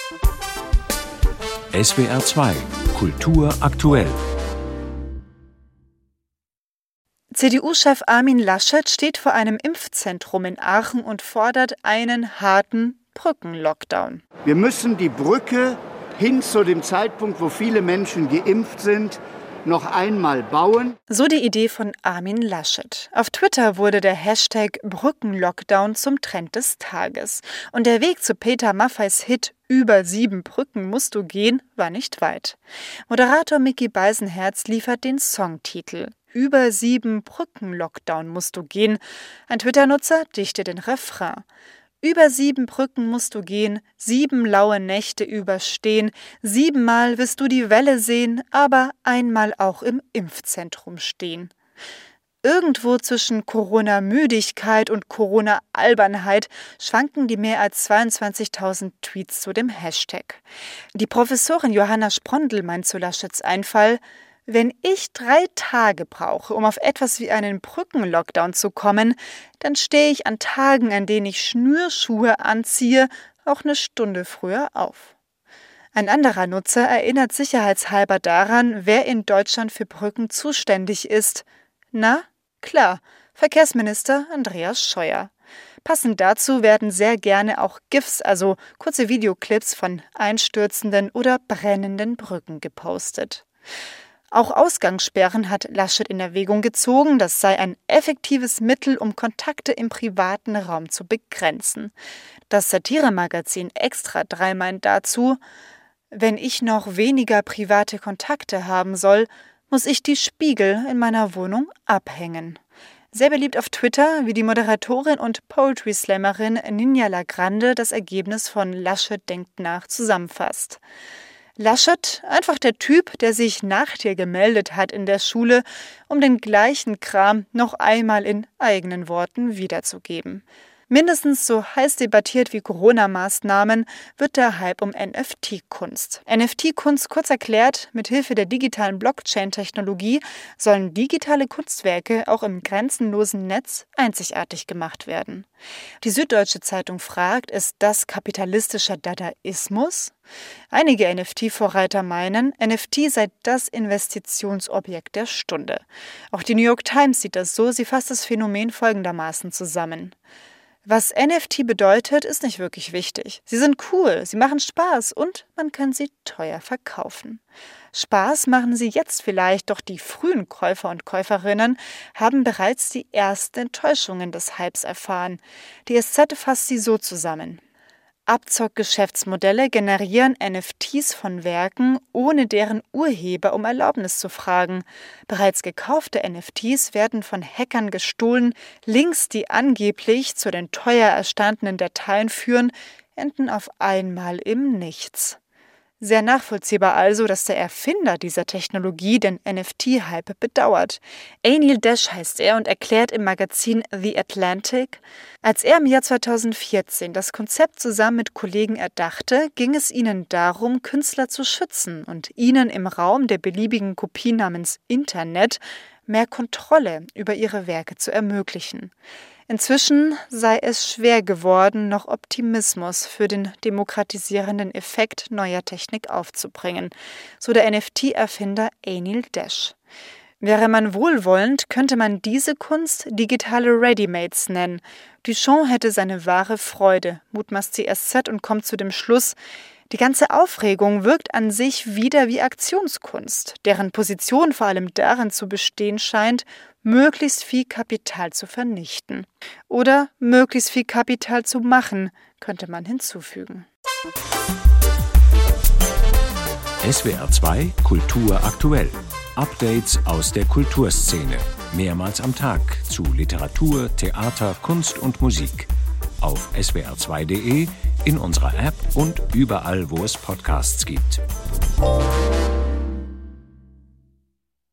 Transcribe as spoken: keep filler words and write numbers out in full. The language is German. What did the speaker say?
S W R zwei Kultur aktuell. C D U-Chef Armin Laschet steht vor einem Impfzentrum in Aachen und fordert einen harten Brückenlockdown. Wir müssen die Brücke hin zu dem Zeitpunkt, wo viele Menschen geimpft sind, noch einmal bauen. So die Idee von Armin Laschet. Auf Twitter wurde der Hashtag Brückenlockdown zum Trend des Tages. Und der Weg zu Peter Maffeis Hit Über sieben Brücken musst du gehen war nicht weit. Moderator Micky Beisenherz liefert den Songtitel. Über sieben Brücken-Lockdown musst du gehen. Ein Twitter-Nutzer dichtet den Refrain. Über sieben Brücken musst du gehen, sieben laue Nächte überstehen, siebenmal wirst du die Welle sehen, aber einmal auch im Impfzentrum stehen. Irgendwo zwischen Corona-Müdigkeit und Corona-Albernheit schwanken die mehr als zweiundzwanzigtausend Tweets zu dem Hashtag. Die Professorin Johanna Sprondel meint zu Laschets Einfall: Wenn ich drei Tage brauche, um auf etwas wie einen Brückenlockdown zu kommen, dann stehe ich an Tagen, an denen ich Schnürschuhe anziehe, auch eine Stunde früher auf. Ein anderer Nutzer erinnert sicherheitshalber daran, wer in Deutschland für Brücken zuständig ist. Na, klar, Verkehrsminister Andreas Scheuer. Passend dazu werden sehr gerne auch GIFs, also kurze Videoclips von einstürzenden oder brennenden Brücken gepostet. Auch Ausgangssperren hat Laschet in Erwägung gezogen. Das sei ein effektives Mittel, um Kontakte im privaten Raum zu begrenzen. Das Satiremagazin Extra drei meint dazu: Wenn ich noch weniger private Kontakte haben soll, muss ich die Spiegel in meiner Wohnung abhängen. Sehr beliebt auf Twitter, wie die Moderatorin und Poetry-Slammerin Ninja Lagrande das Ergebnis von Laschet denkt nach zusammenfasst. Laschet, einfach der Typ, der sich nach dir gemeldet hat in der Schule, um den gleichen Kram noch einmal in eigenen Worten wiederzugeben. Mindestens so heiß debattiert wie Corona-Maßnahmen wird der Hype um N F T-Kunst. N F T-Kunst, kurz erklärt, mithilfe der digitalen Blockchain-Technologie sollen digitale Kunstwerke auch im grenzenlosen Netz einzigartig gemacht werden. Die Süddeutsche Zeitung fragt, ist das kapitalistischer Dadaismus? Einige N F T-Vorreiter meinen, N F T sei das Investitionsobjekt der Stunde. Auch die New York Times sieht das so, sie fasst das Phänomen folgendermaßen zusammen. Was N F T bedeutet, ist nicht wirklich wichtig. Sie sind cool, sie machen Spaß und man kann sie teuer verkaufen. Spaß machen sie jetzt vielleicht, doch die frühen Käufer und Käuferinnen haben bereits die ersten Enttäuschungen des Hypes erfahren. Die S Z fasst sie so zusammen. Abzockgeschäftsmodelle generieren N F Ts von Werken, ohne deren Urheber um Erlaubnis zu fragen. Bereits gekaufte N F Ts werden von Hackern gestohlen, Links, die angeblich zu den teuer erstandenen Dateien führen, enden auf einmal im Nichts. Sehr nachvollziehbar also, dass der Erfinder dieser Technologie den N F T-Hype bedauert. Anil Dash heißt er und erklärt im Magazin The Atlantic: Als er im Jahr zweitausendvierzehn das Konzept zusammen mit Kollegen erdachte, ging es ihnen darum, Künstler zu schützen und ihnen im Raum der beliebigen Kopie namens Internet mehr Kontrolle über ihre Werke zu ermöglichen. Inzwischen sei es schwer geworden, noch Optimismus für den demokratisierenden Effekt neuer Technik aufzubringen, so der N F T-Erfinder Anil Dash. Wäre man wohlwollend, könnte man diese Kunst digitale Readymates nennen. Duchamp hätte seine wahre Freude, mutmaßt die S Z und kommt zu dem Schluss: Die ganze Aufregung wirkt an sich wieder wie Aktionskunst, deren Position vor allem darin zu bestehen scheint, möglichst viel Kapital zu vernichten. Oder möglichst viel Kapital zu machen, könnte man hinzufügen. S W R zwei Kultur aktuell. Updates aus der Kulturszene. Mehrmals am Tag zu Literatur, Theater, Kunst und Musik. Auf S W R zwei Punkt de, in unserer App und überall, wo es Podcasts gibt.